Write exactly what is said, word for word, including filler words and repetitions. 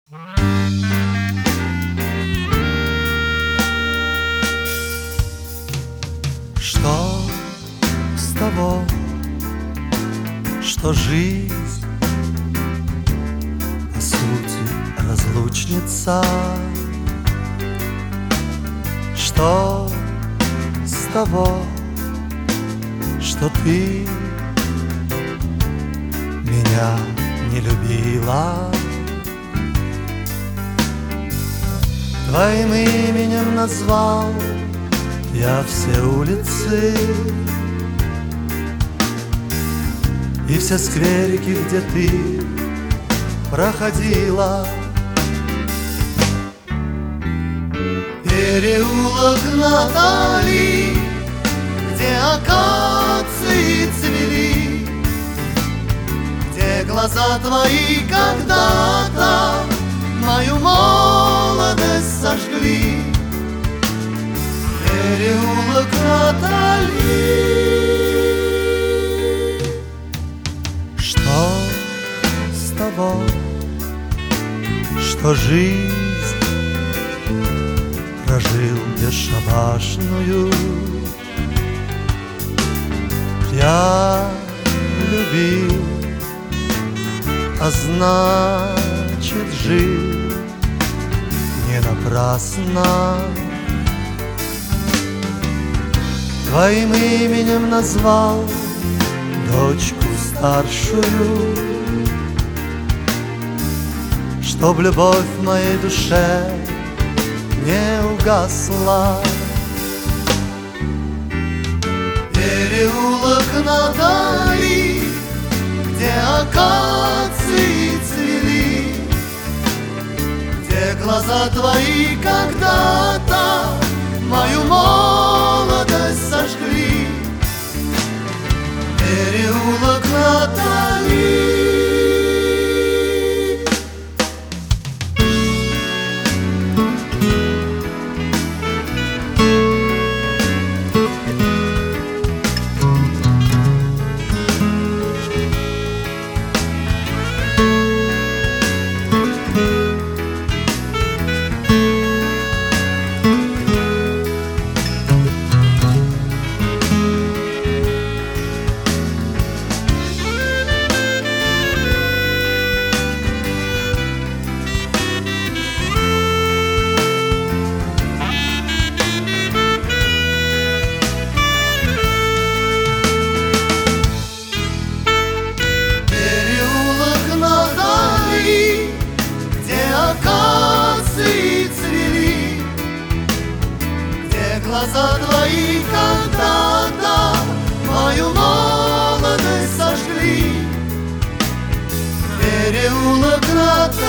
Что с того, что жизнь по сути разлучница? Что с того, что ты меня не любила? Твоим именем назвал я все улицы и все скверики, где ты проходила. Переулок Натали, где акации цвели, где глаза твои когда-то мою молодость сожгли. Переулок Натали. Что с того, что жизнь прожил бесшабашную? Я любил, а значит жил не напрасно. Твоим именем назвал дочку старшую, чтоб любовь в моей душе не угасла. Переулок Натали, где акации цвели, где глаза твои когда-то мою молодость сожгли. Переулок Натали. Глаза твои когда-то мою молодость сожгли. Переулок Натали.